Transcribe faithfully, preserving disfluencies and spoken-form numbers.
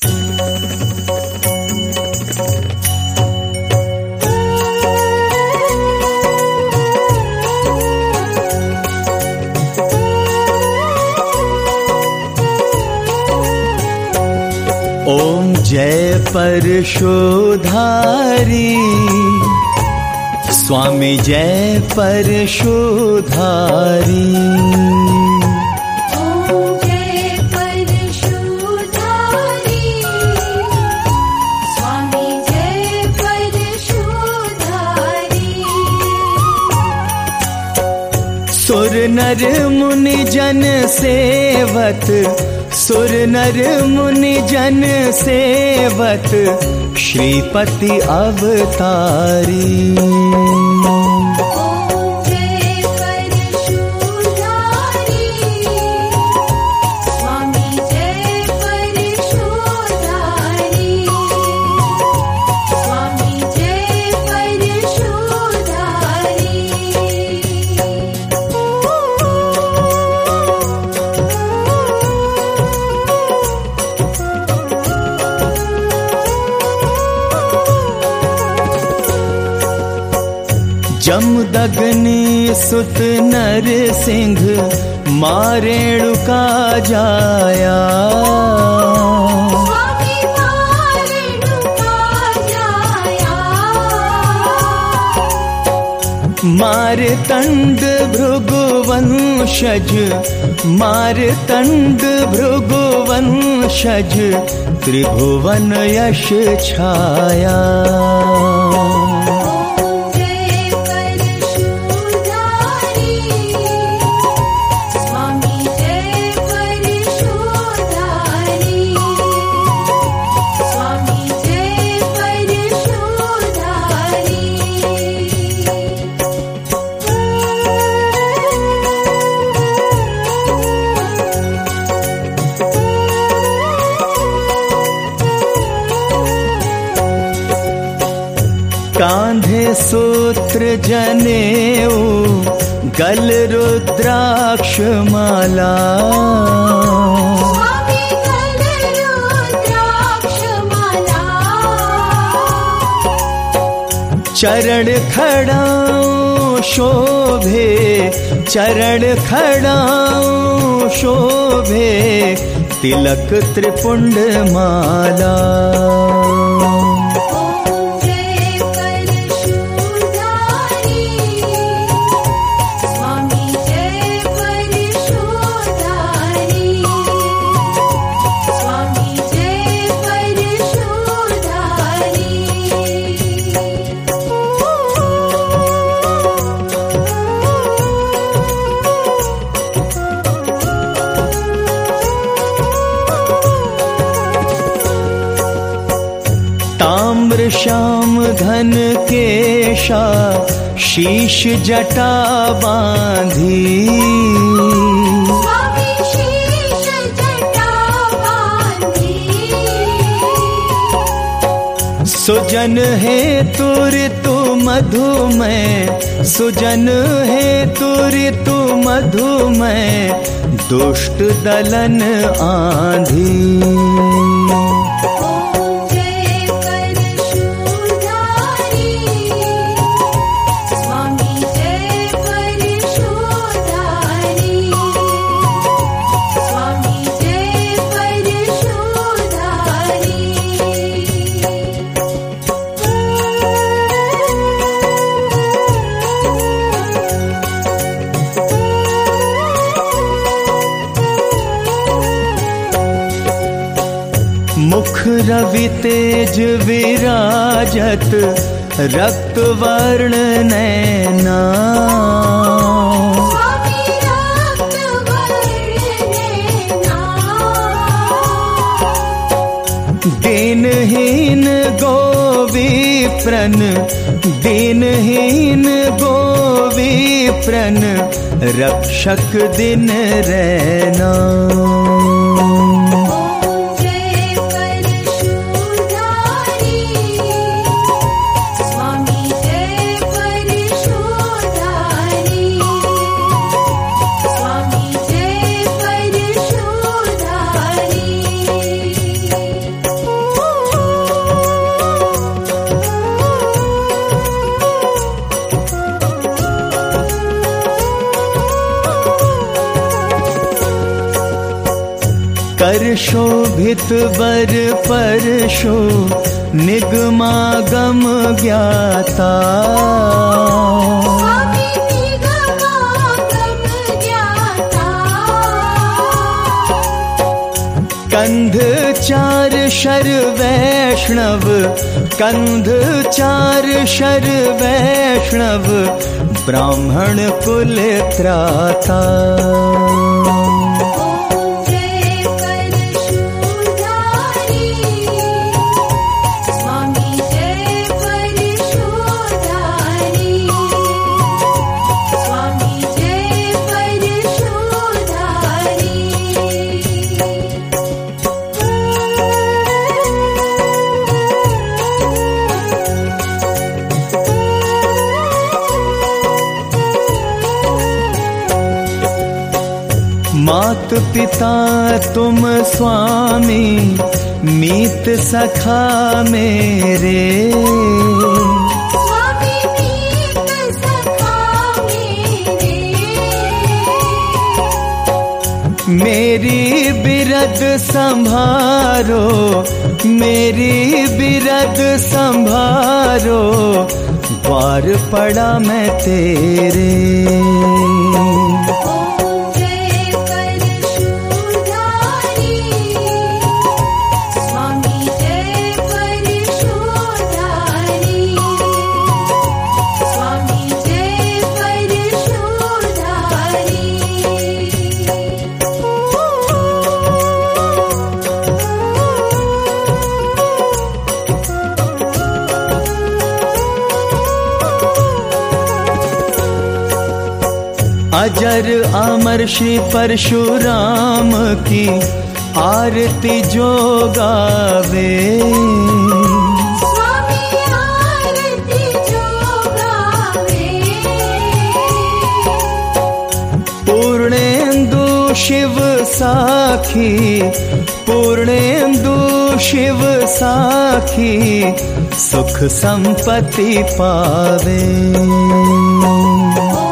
ओम जय परशोधारी, स्वामी जय परशोधारी। ओम जय परशोधारी, स्वामी जय परशोधारी। सुर नर मुनि जन सेवत, सुर नर मुनि जन सेवत, श्रीपति अवतारी। ओम जय परशोधारी, स्वामी जय परशोधारी। स्वामी जय परशोधारी। जमदग्नि सुत नर सिंह, मारेणुका जाया। स्वामी मारेणुका जाया। मारतंड भृगुवंशज, मारतंड भृगुवंशज, त्रिभुवन यश छाया। कांधे सूत्र जनेऊ, गल रुद्राक्ष माला। स्वामी गल रुद्राक्ष माला। चरण खड़ाऊं शोभे, चरण खड़ाऊं शोभे, तिलक त्रिपुंड माला। ताम्र श्याम घन केशा, शीश जटा बांधी। स्वामी शीश जटा बांधी। सुजन है तुरितु मधुमय, सुजन है तुरितु मधुमय, दुष्ट दलन आंधी। मुख रवि तेज विराजत, रक्त वर्ण नैना। स्वामी रक्त वर्ण नैना। दीनहीन गो विप्रन, दीनहीन गो विप्रन, रक्षक दिन रैना। बर शोभित बर परशो निगमागम ज्ञाता। स्वामी निगमागम ज्ञाता। कंध चार शर वैष्णव, कंध चार शर वैष्णव, ब्राह्मण कुल त्राता। ओम जय परशुधारी, स्वामी जय परशुधारी, स्वामी जय परशुधारी। मात पिता तुम स्वामी, मीत सखा मेरे। स्वामी मीत सखा मेरे। मेरी बिरद संभारो, मेरी बिरद संभारो, द्वार पड़ा मैं तेरे। अजर अमर श्री परशुराम की आरती जो गावे। स्वामी आरती जो गावे। पूर्णेन्दु शिव साखी, पूर्णेन्दु शिव साखी, सुख संपत्ति पावे।